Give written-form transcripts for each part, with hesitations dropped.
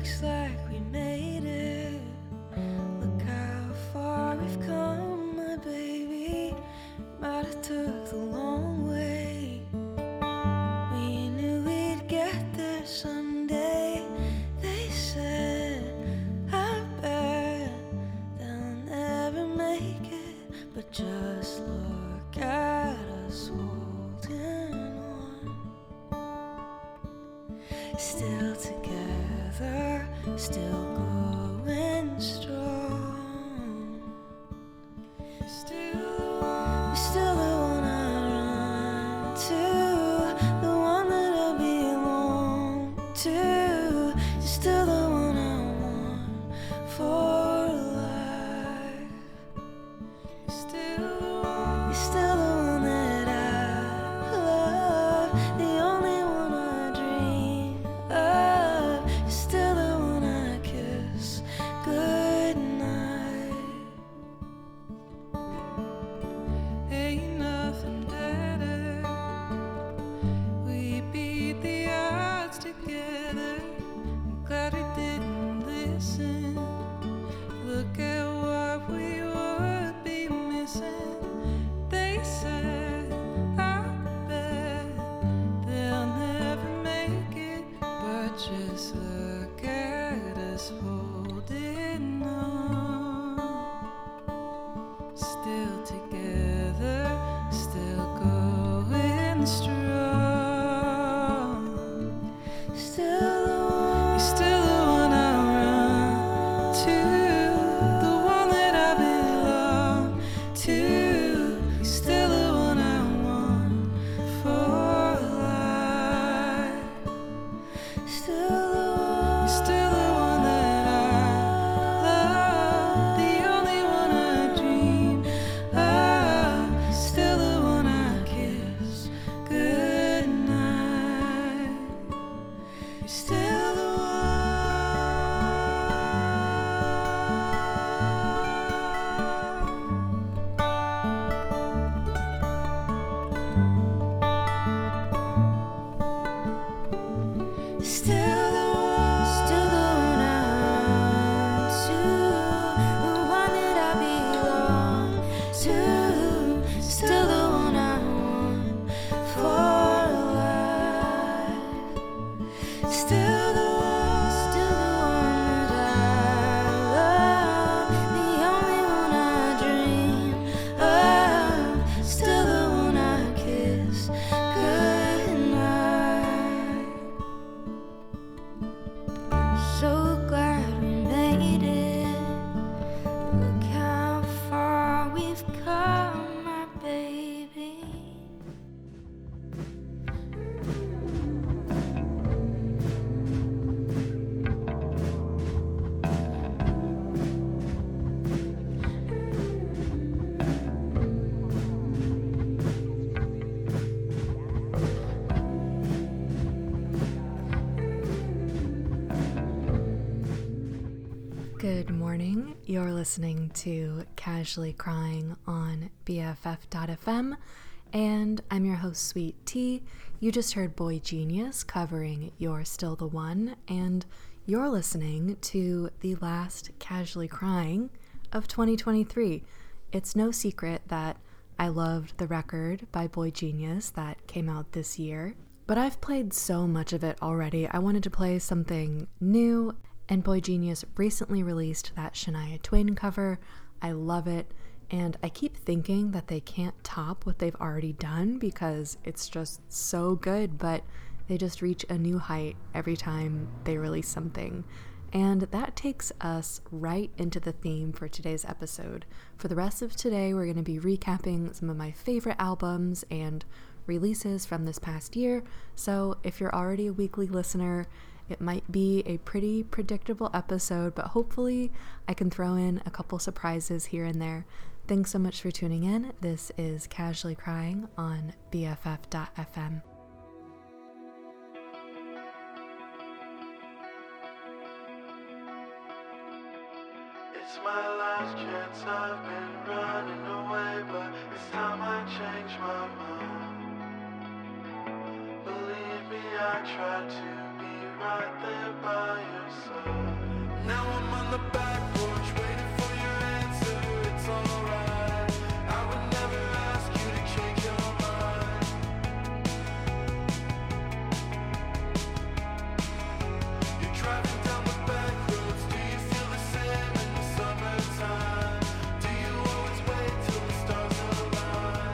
looks like we made it. Look how far we've come, my baby. Might have took the long way. We knew we'd get there someday. They said, I bet they'll never make it. But just look at us holding on. Still together, still going strong. Still the one I run to, the one that I belong to. You're still the one I want for life. You're still the one that I love, the only one I dream of. You're still the one I kiss goodnight. Ain't nothing better. We beat the odds together. I'm glad we didn't listen. Look at what we would be missing. They said, I bet they'll never make it. But just look at us holding on. Still together, still going strong. You're still the one I run to, the one that I belong to. You're still the one I want for life. You're still the one that I love, the only one I dream of. Still the one I kiss goodnight. You're still the one. Still the one I run to, the one that I belong to. Still the one I want for life. Still the one that I love, the only one I dream of. Still the one I kiss goodnight. So glad we made it. Look how far we've come, my baby. Good morning. You're listening to Casually Crying on BFF.fm, and I'm your host, Sweet Tea. You just heard Boy Genius covering You're Still the One, and you're listening to the last Casually Crying of 2023. It's no secret that I loved the record by Boy Genius that came out this year, but I've played so much of it already. I wanted to play something new, and Boy Genius recently released that Shania Twain cover. I love it, and I keep thinking that they can't top what they've already done because it's just so good, but they just reach a new height every time they release something. And that takes us right into the theme for today's episode. For the rest of today, we're going to be recapping some of my favorite albums and releases from this past year. So if you're already a weekly listener, it might be a pretty predictable episode, but hopefully I can throw in a couple surprises here and there. Thanks so much for tuning in. This is Casually Crying on BFF.fm. It's my last chance, I've been running away, but it's time I change my mind. Believe me, I try to be right there by your side. Now I'm on the back porch waiting for your answer. It's alright. I would never ask you to change your mind. You're driving down the back roads. Do you feel the same in the summertime? Do you always wait till the stars align?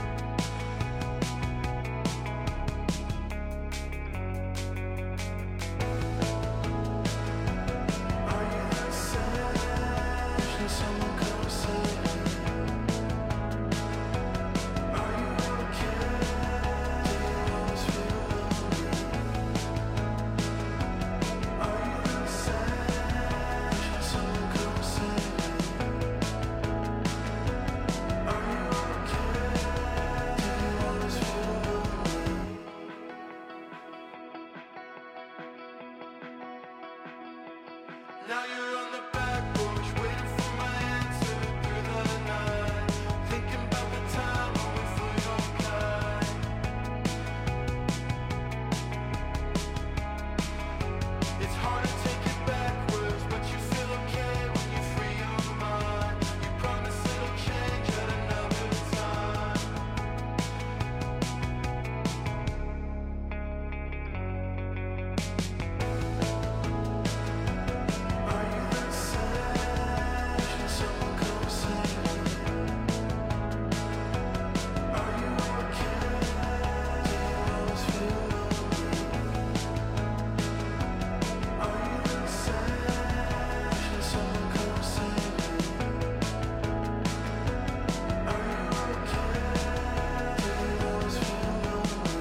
Are you the same? Should someone come save me? Are you okay? Do you always feel lonely? Are you the same? Should someone come save me? Are you okay? Do you always feel lonely? Now you're on the back porch waiting for my answer through the night. Thinking about the time when we flew your kite. It's hard to take it backwards, but you feel okay when you free your mind. You promise it'll change at another time. Are you the same? Should someone come save me? Are you okay? Do you always feel lonely? Are you the same? Should someone come save me? Are you okay? Do you always feel lonely?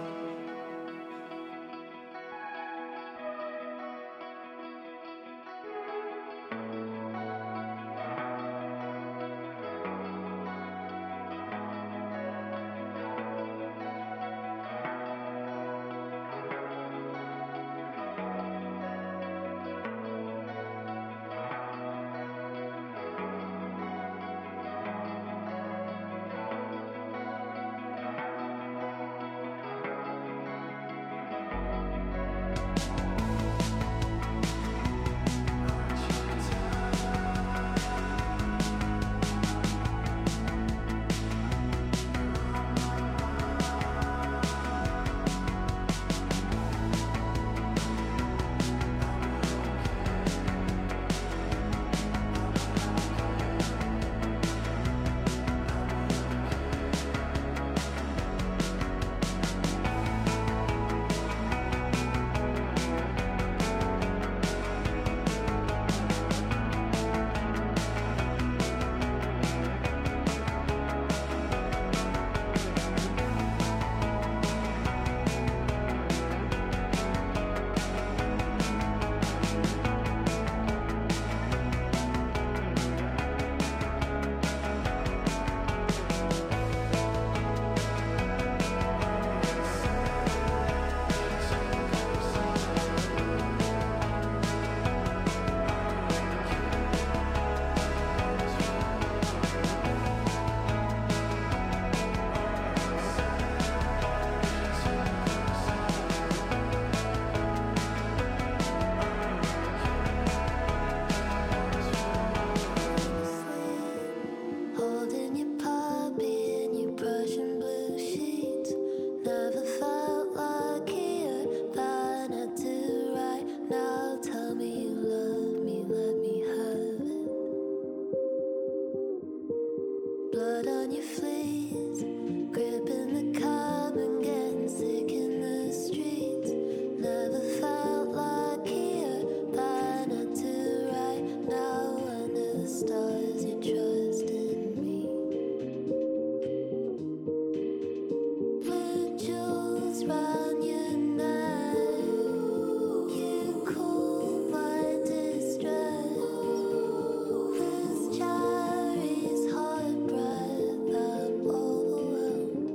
Holding your puppy in your Prussian blue sheets. Never felt luckier than I do right now. Tell me you love me, let me have it. Blood on your fleas, gripping the cup and getting sick in the streets. Never felt luckier than I do right now. Under the stars, you trust in me. Blue jewels round your neck, you cool my distress. This cherry's hot breath, I'm overwhelmed.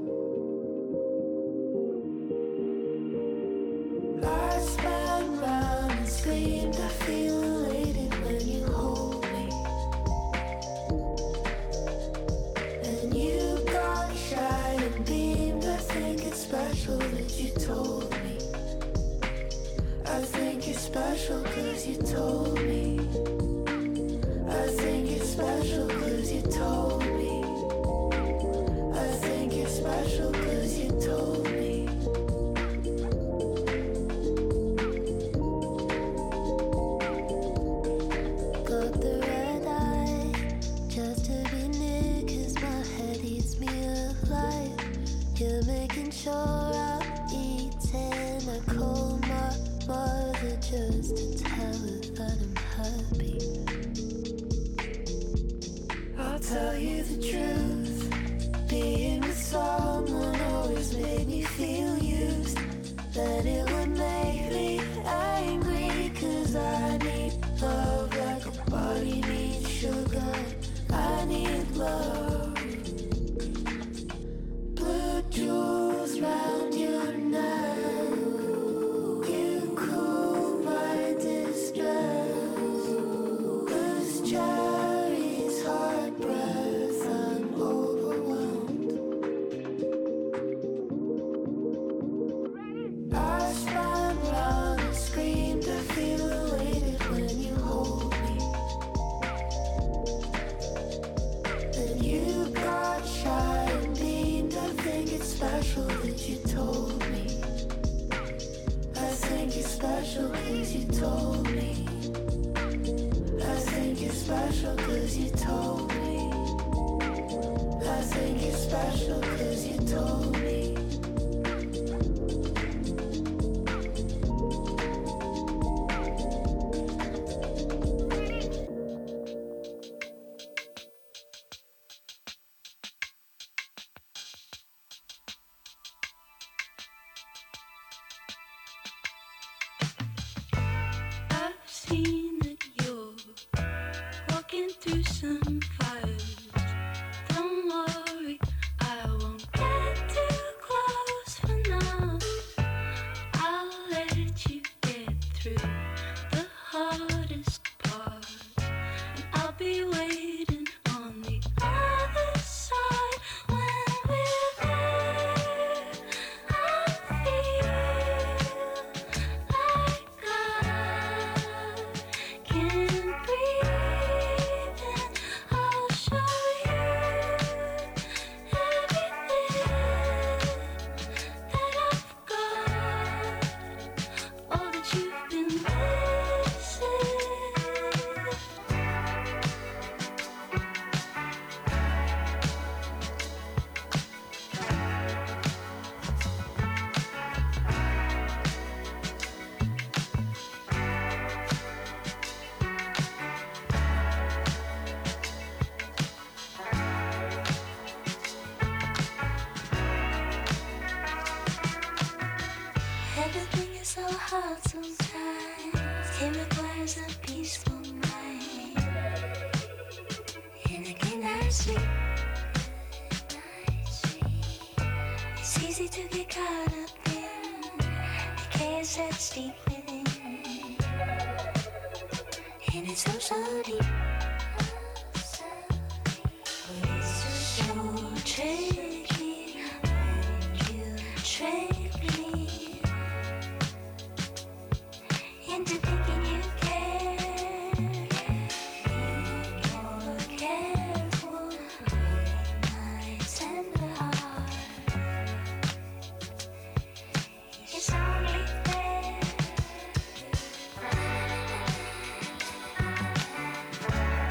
I spun round and screamed. I feel elated when you hold me. And you got shy and beamed. I think it's special that you told me. I think you're special 'cause you told me. I think it's special 'cause you told me. I think it's special 'cause you told me. Got the red eye just to be near 'cause my head eats me alive. You're making sure I'm eating. I call my mother just to tell her that I'm happy. I'll tell you the truth. Being with someone always made me feel used. Then it would make me angry 'cause I need love like a body needs sugar. I need love. Blue jewels round your neck. You cool my distress. Loose cherries, hard breath. I'm overwhelmed. I spun round and screamed. I feel elated when you hold me. Then you got shy and beamed. I think it's special that you told me. I think it's special 'cause you told me. I think it's special 'cause you told me. I think it's special 'cause you told me. I've seen that you're walking through some fires. Don't worry, I won't get too close for now. I'll let you get through the hardest part, and I'll be waiting on the other side when we're there. I feel like I can breathe, and I'll show you everything that I've got, all that you've been missing. Everything is so hard sometimes. It requires a peaceful mind. In a good night's sleep. It's easy to get caught up in the chaos that's deep within. And it's so deep. But it's just so tricky when you trick me into thinking you care. You're careful with my tender heart. It's only fair.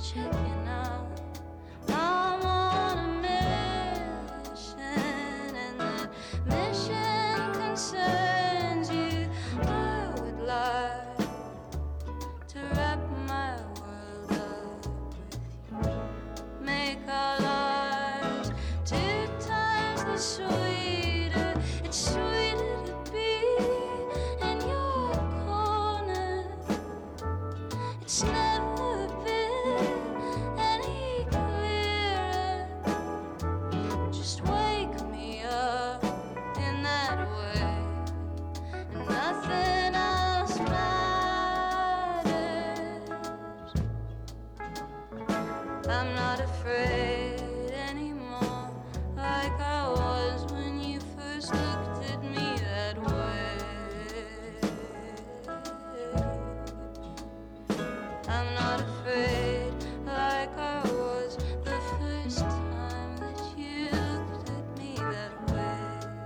checking out. I'm on a mission, and that mission concerns you. I would like to wrap my world up with you, make our lives 2 times the sweeter. It's sweeter to be in your corner. It's never been any clearer. Just wake me up in that way, and nothing else matters. I'm not afraid anymore, like I was when you first looked at me that way. I'm not afraid like I was the first time that you looked at me that way.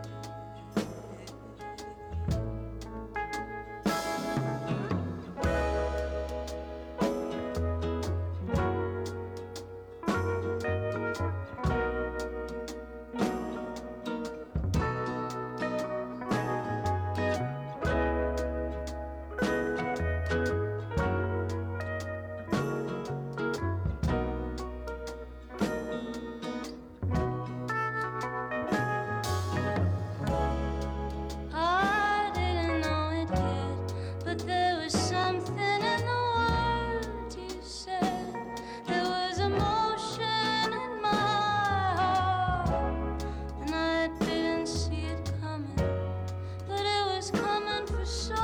I didn't know it yet, but there was something in the words you said. There was emotion in my heart, and I didn't see it coming, but it was coming for so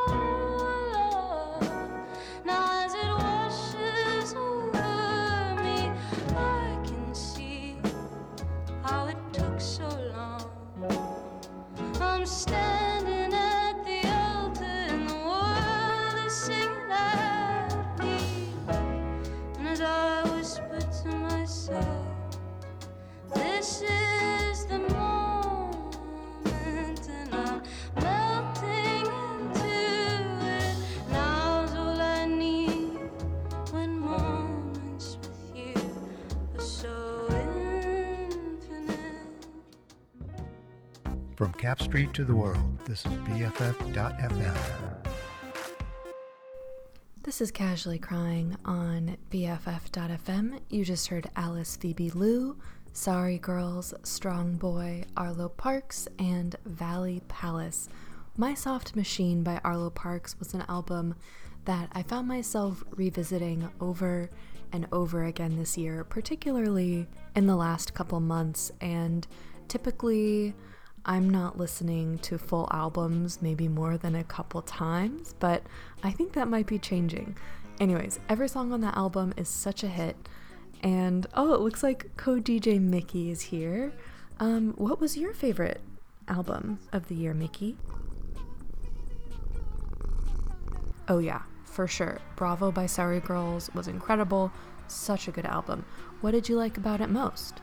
long. Now as it washes over me, I can see how it took so long. I'm standing at the altar and the world is singing at me. And as I whisper to myself, this is the moment, and I'm melting into it. Now's all I need when moments with you are so infinite. From Cap Street to the world, this is BFF.FM. This is Casually Crying on BFF.FM. You just heard Alice Phoebe Lou, Sorry Girls, Strong Boy, Arlo Parks, and Valley Palace. My Soft Machine by Arlo Parks was an album that I found myself revisiting over and over again this year, particularly in the last couple months, and typically I'm not listening to full albums maybe more than a couple times, but I think that might be changing. Anyways, every song on that album is such a hit, and oh, it looks like co-DJ Mickey is here. What was your favorite album of the year, Mickey? Oh yeah, for sure. Bravo by Sorry Girls was incredible. Such a good album. What did you like about it most?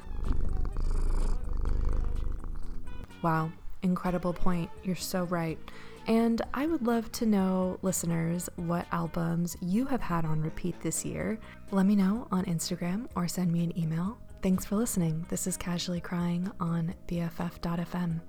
Wow, incredible point. You're so right. And I would love to know, listeners, what albums you have had on repeat this year. Let me know on Instagram or send me an email. Thanks for listening. This is Casually Crying on BFF.FM.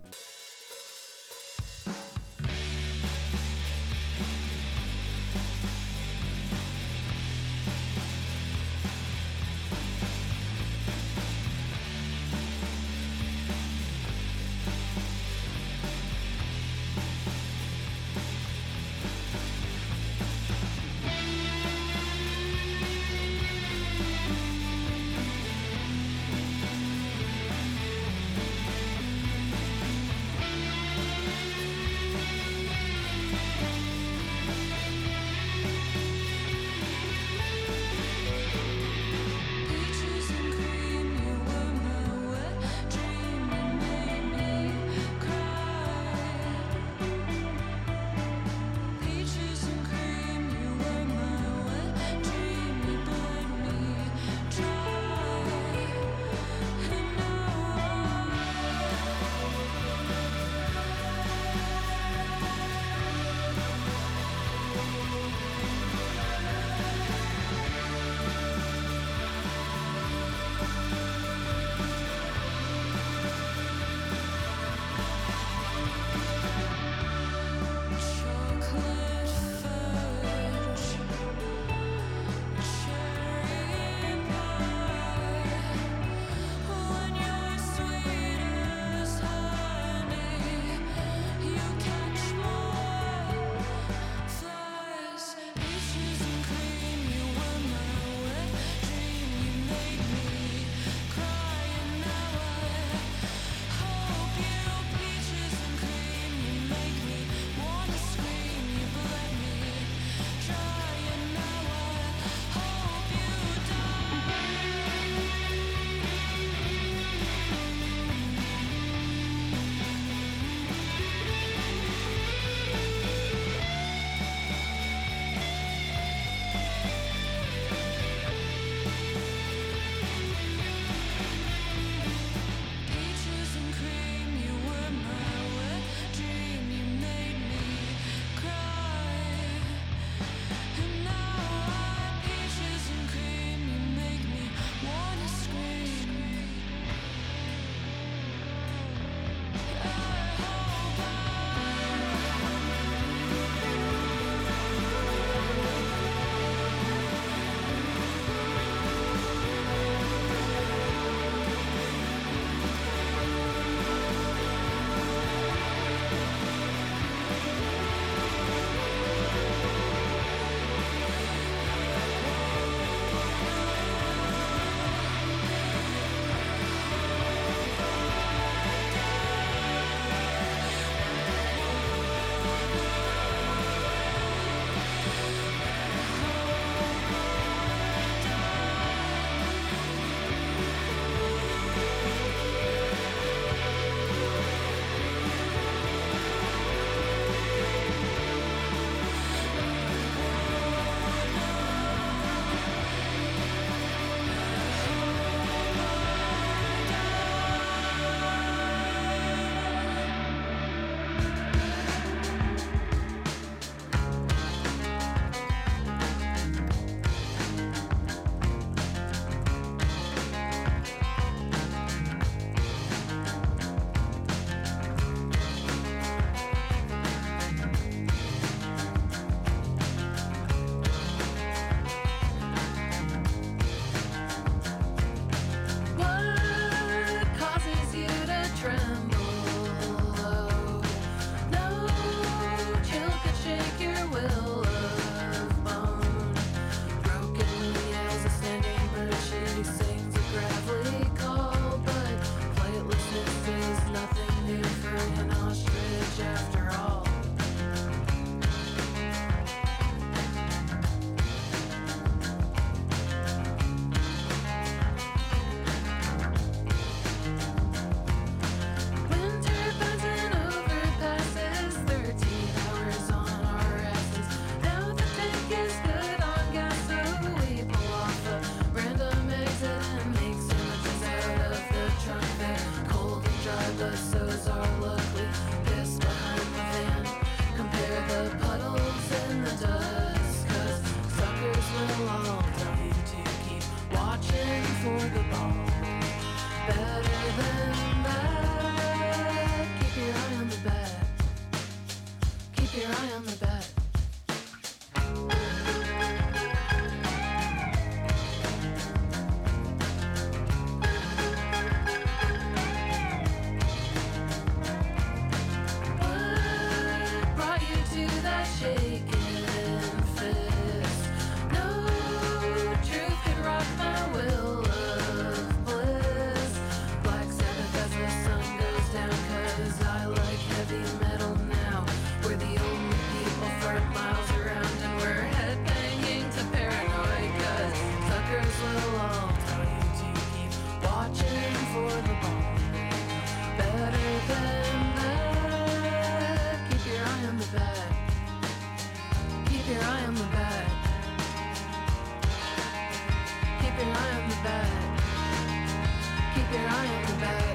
your eye on the bag. Keep your eye on the bag.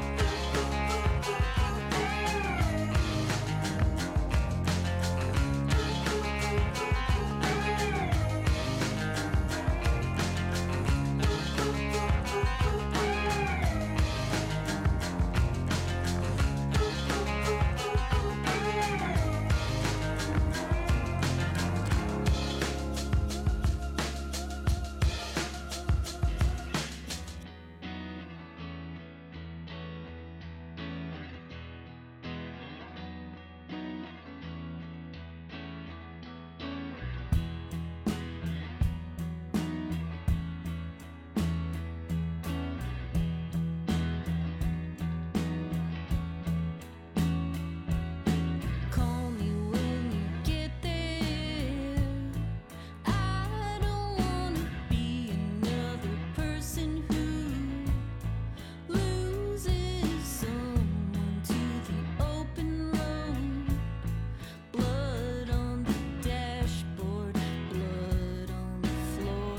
Call me when you get there. I don't wanna be another person who loses someone to the open road. Blood on the dashboard, blood on the floor.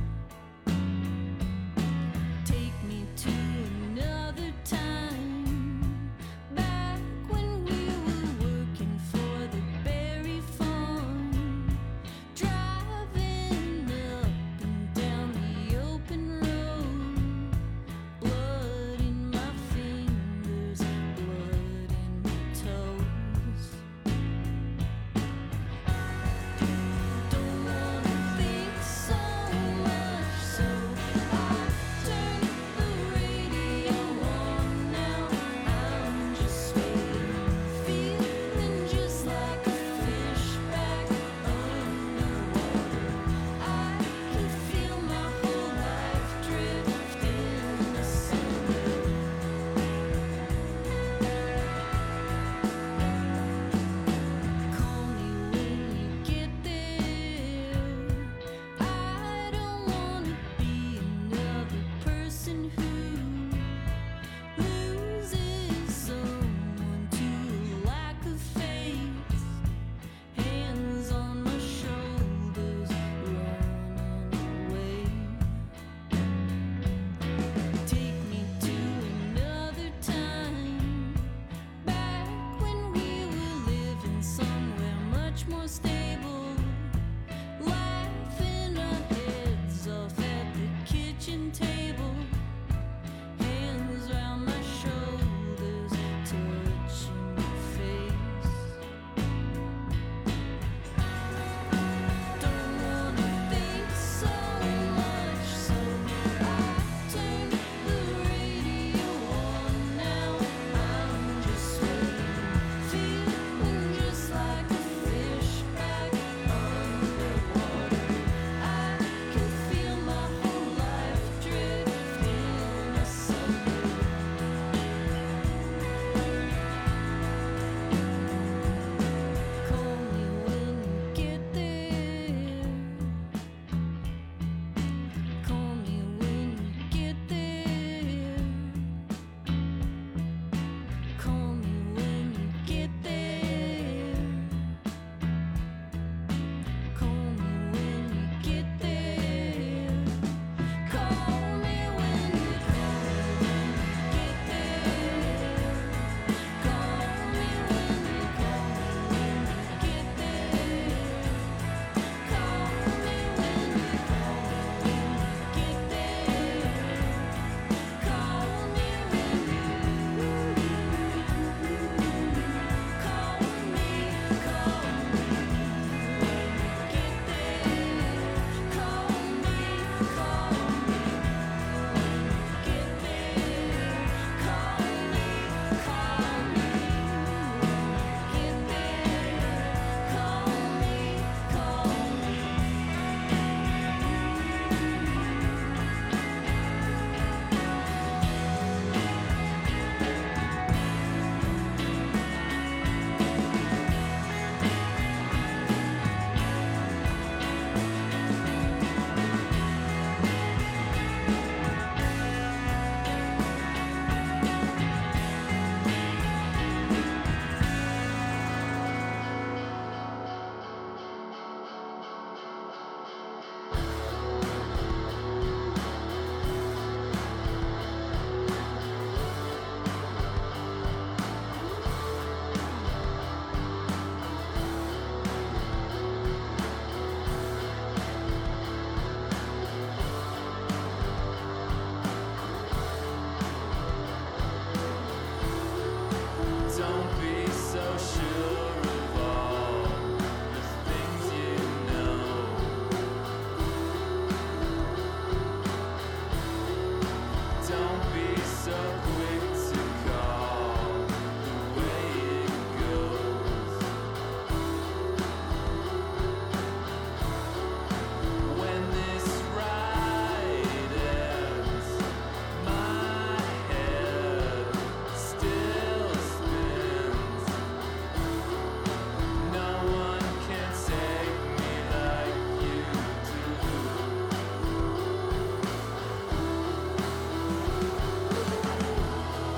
Take me to another time, back when we were working for the berry farm, driving up and down the open road. Blood in my fingers, blood in my toes. Don't wanna think so much, so I turn the radio on now. I'm just waiting, feeling just like a fish back underwater. I can feel my whole life drifting asunder. Call me when you get there. I don't wanna be another person who loses someone to a lack of faith. Hands on my shoulders, running away. Take me to another time, back when we were living somewhere much more stable, laughing our heads off at the kitchen table. Hands round my shoulders, touching my face. Don't wanna think so much, so I turn the radio on now. I'm just waiting, feeling just like a fish back be so quick to call the way it goes. When this ride ends, my head still spins. No one can take me like you do.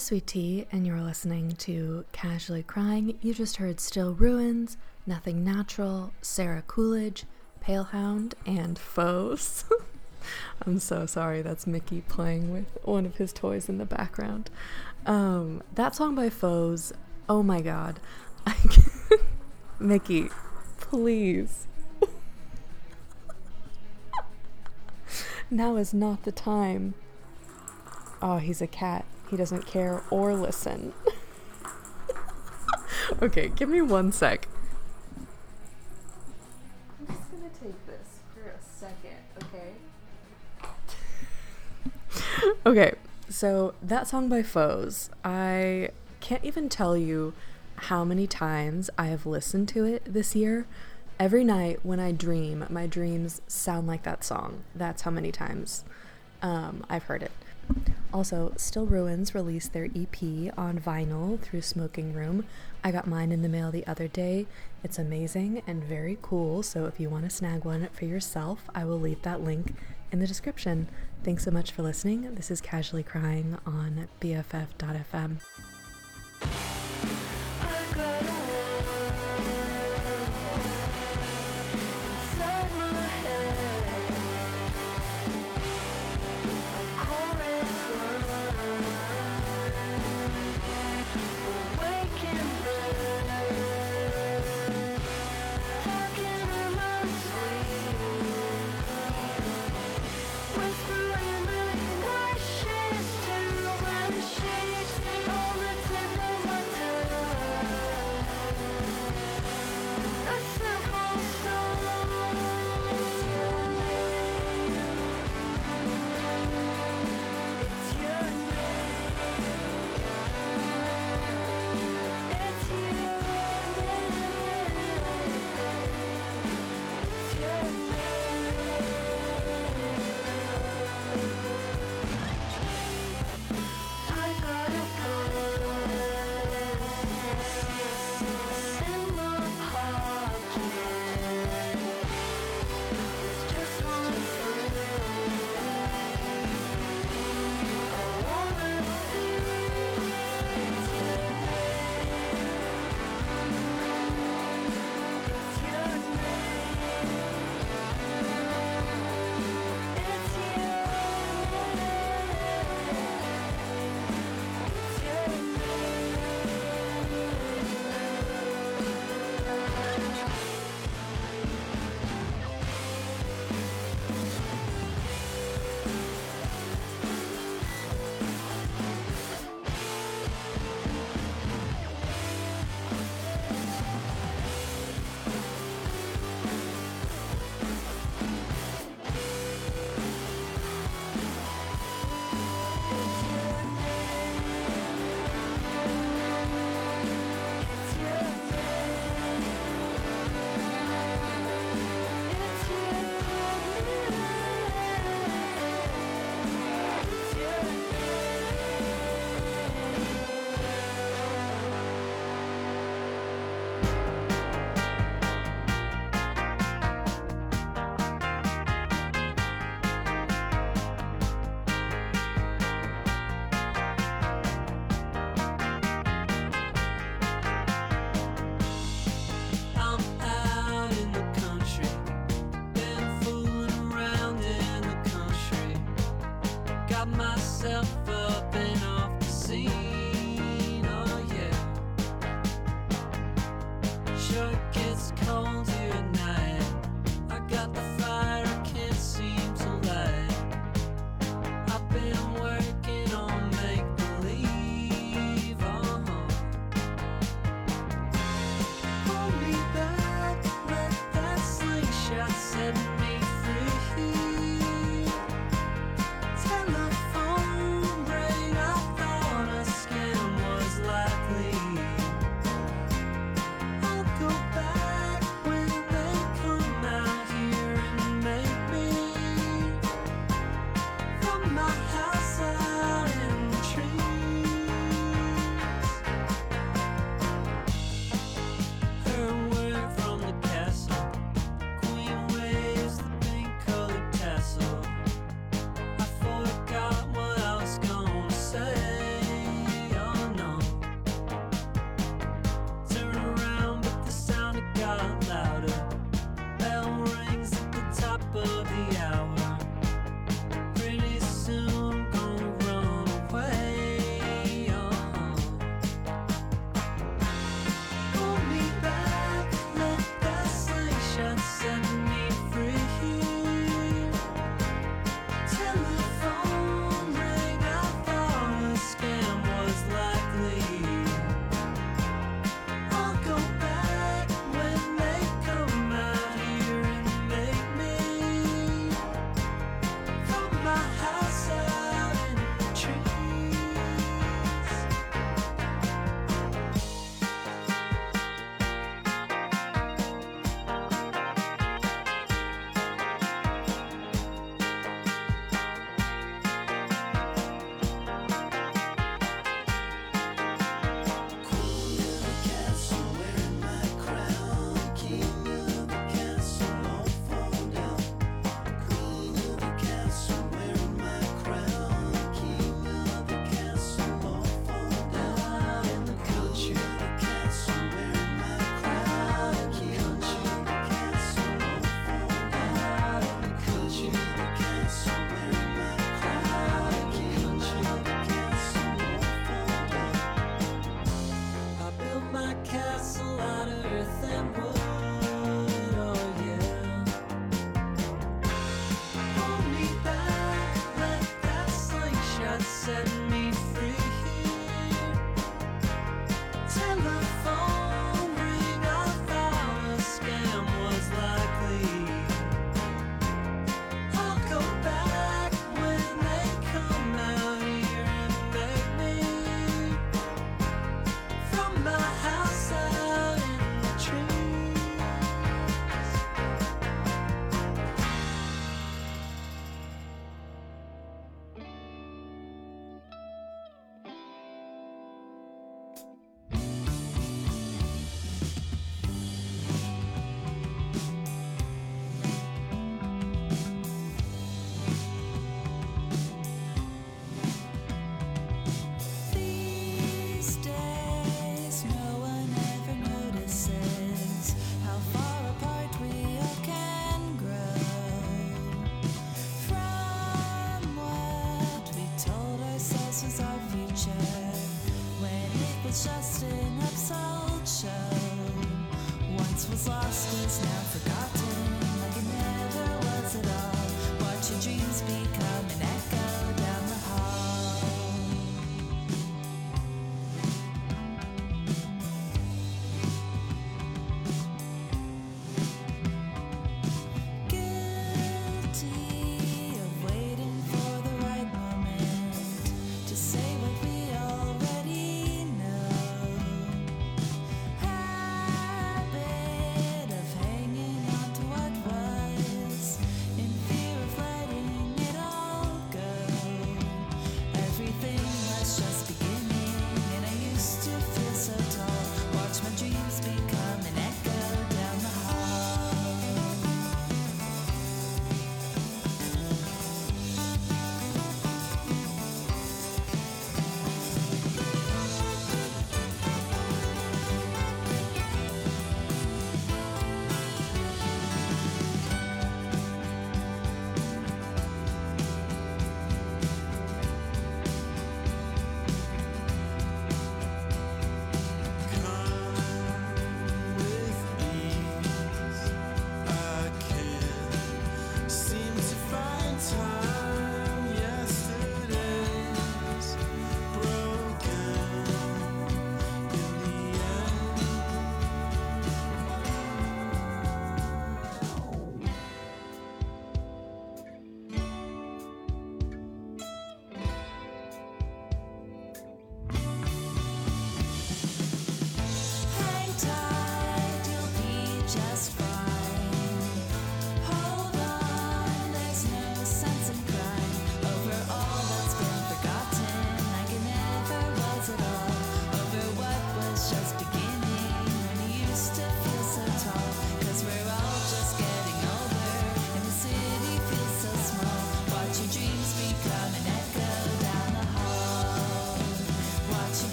Sweet Tea, and you're listening to Casually Crying. You just heard Still Ruins, Nothing Natural, Sarah Coolidge, Palehound, and Foes. I'm so sorry, that's Mickey playing with one of his toys in the background. That song by Foes, oh my god. Mickey, please. Now is not the time. Oh, he's a cat. He doesn't care or listen. Okay, give me 1 sec. I'm just gonna take this for a second, okay? Okay, so that song by Foes, I can't even tell you how many times I have listened to it this year. Every night when I dream, my dreams sound like that song. That's how many times I've heard it. Also, Still Ruins released their EP on vinyl through Smoking Room. I got mine in the mail the other day. It's amazing and very cool, so if you want to snag one for yourself, I will leave that link in the description. Thanks so much for listening. This is Casually Crying on BFF.fm.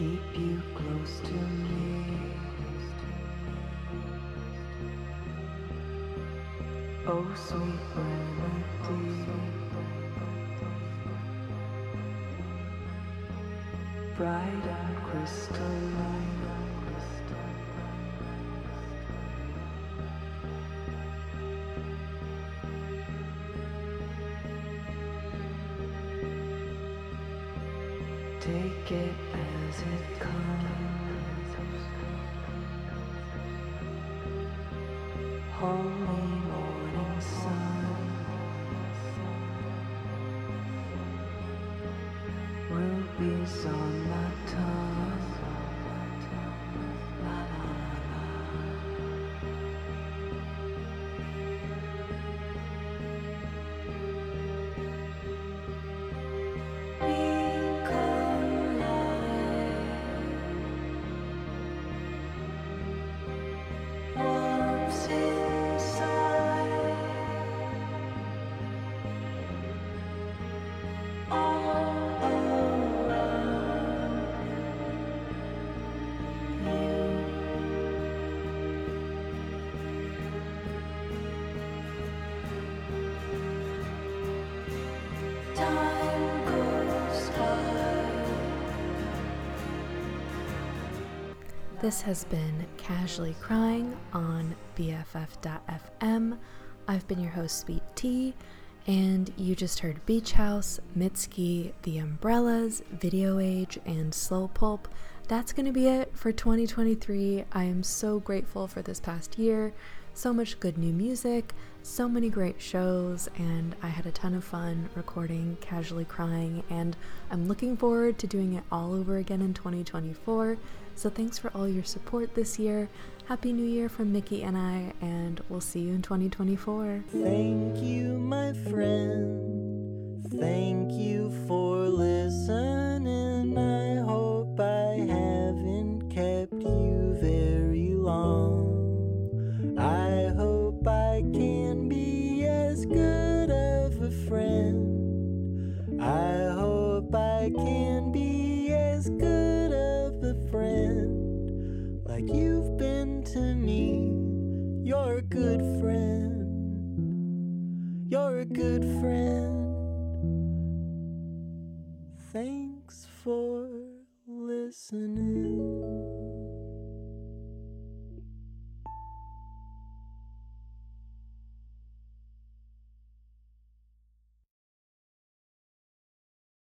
keep you close to me. Oh, sweet remedy, bright and crystalline. Take it as it comes. Holy morning sun, rubies on my tongue. La la la la. Become light, warmth inside, all around you. Time goes by. This has been Casually Crying on BFF.FM. I've been your host, Sweet Tea, and you just heard Beach House, Mitski, The Umbrellas, Video Age, and Slow Pulp. That's going to be it for 2023. I am so grateful for this past year. So much good new music, so many great shows, and I had a ton of fun recording Casually Crying, and I'm looking forward to doing it all over again in 2024. So thanks for all your support this year. Happy New Year from Mickey and I, and we'll see you in 2024. Thank you, my friend. Thank you for listening. I hope I haven't kept you very long. I hope I can be as good of a friend. I hope I can be as good of a friend like you've been to me. You're a good friend. You're a good